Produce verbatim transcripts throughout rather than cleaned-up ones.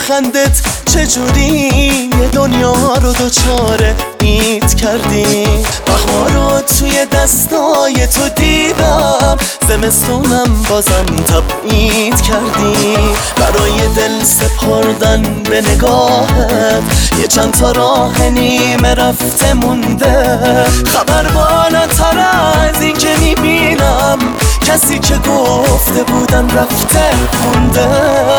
لبخندت چجوری یه دنیا رو دوچاره ایت کردی. بهار رو توی دستای تو دیدم، زمستونم بازم تبعید کردی. برای دل سپردن به نگاهت یه چند تا راه نیمه رفته مونده. خبر بالاتر از این که میبینم، کسی که گفته بودن رفته مونده.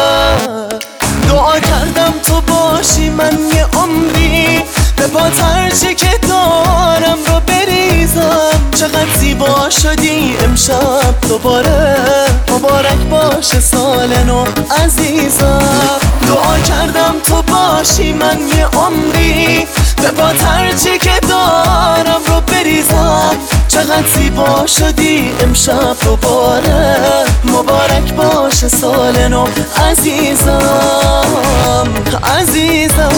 دعا کردم تو باشی من یه عمری، به پاترچه که دارم رو بریزم. چقدر زیبا شدی امشب دوباره، مبارک باشه سال نو عزیزم. دعا کردم تو باشی من یه عمری، به پاترچه که دارم رو بریزم. چقدر زیبا شدی امشب دوباره، مبارک باشه سال نو عزیزم عزیزم.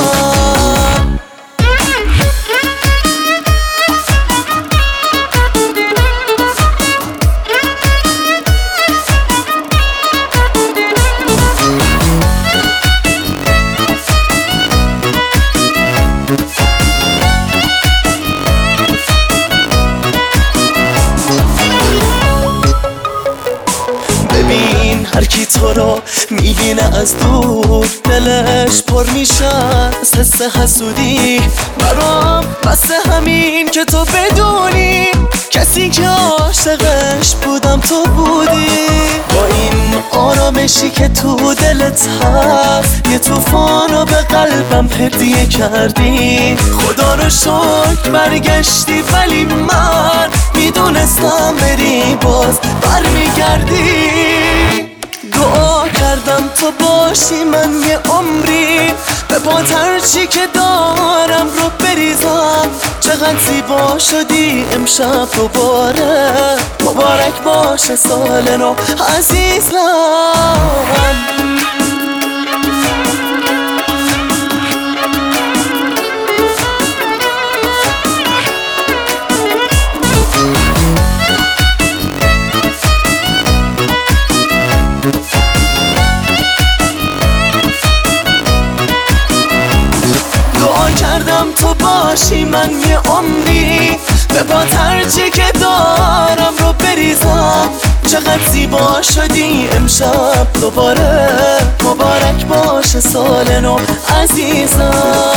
ببین هر کی تو رو میبینه از دور، دلش پر میشه از حس حسودی. برام بس همین که تو بدونی، کسی که عاشقش بودم تو بودی. با این آرامشی که تو دلت هست، یه طوفانو به قلبم هدیه کردی. خدا رو شکر برگشتی، ولی من میدونستم بری باز برمیگردی. دعا کردم تو باشی من یه عمری، به پاترچی که دارم رو بریزم. چقدر زیبا شدی امشب دوباره، مبارک باشه سال نو عزیزم. دعا کردم تو باشی من یه عمری، به پاترچه که دارم رو بریزم. چقدر زیبا شدی امشب دوباره، مبارک باشه سال نو عزیزم.